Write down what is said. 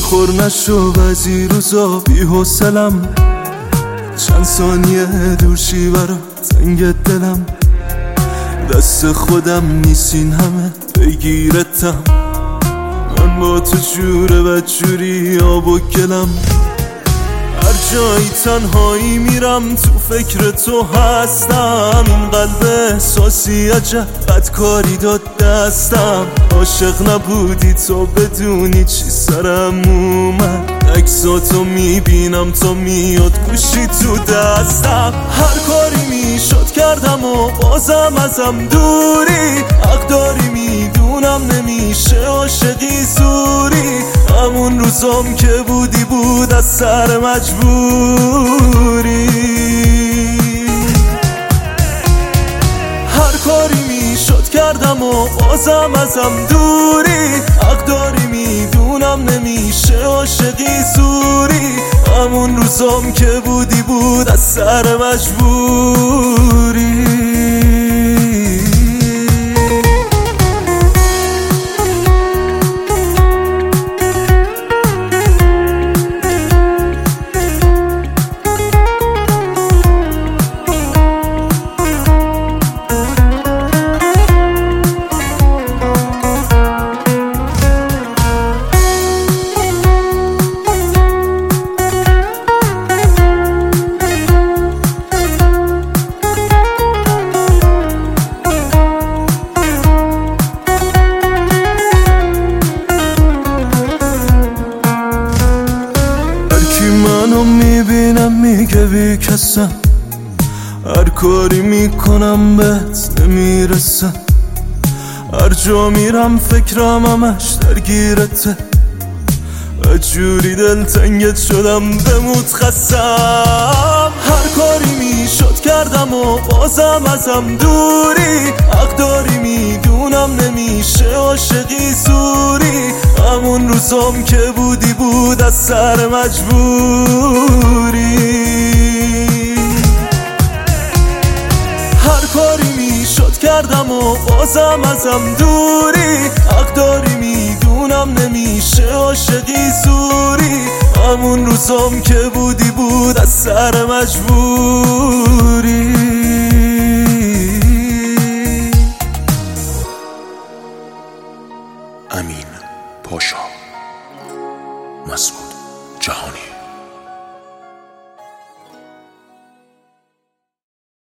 خور نشو بعضی روزا بی حوصلم، چند ثانیه دور شی برا تنگ دلم. دست خودم نیست این همه بگیرتم، من با تو جوره و جوری آب و گلم. هر جایی تنهایی میرم تو فکر تو هستم. این قلب احساسی عجب بدکاری داد دستم. عاشق نبودی تو بدونی چی سرم اومد. عکساتو میبینم تا میاد گوشی تو دستم. هر کاری میشد کردم و بازم ازم دوری. حق داری میدونم نمیشه عاشقی زوری. همون روزام که بودی بود از سر مجبوری. هر کاری میشد کردم و بازم ازم دوری. حق داری میدونم نمیشه عاشقی زوری. همون روزام که بودی بود از سر مجبوری. منو میبینم میگه بی کسم. هر کاری میکنم بهت نمیرسم. هر جا میرم فکرم همش درگیرته. اجوری دلتنگت شدم بموت خستم. هر کاری میشد کردم و بازم ازم دوری. حق داری میدونم نمیشه عاشقی زوری. همون روزام که بودی بود از سر مجبوری. هر کاری میشد کردم و بازم ازم دوری. حق داری میدونم نمیشه عاشقی زوری. همون روزام که بودی بود از سر مجبوری. امین پاشا، مسعود جهانی.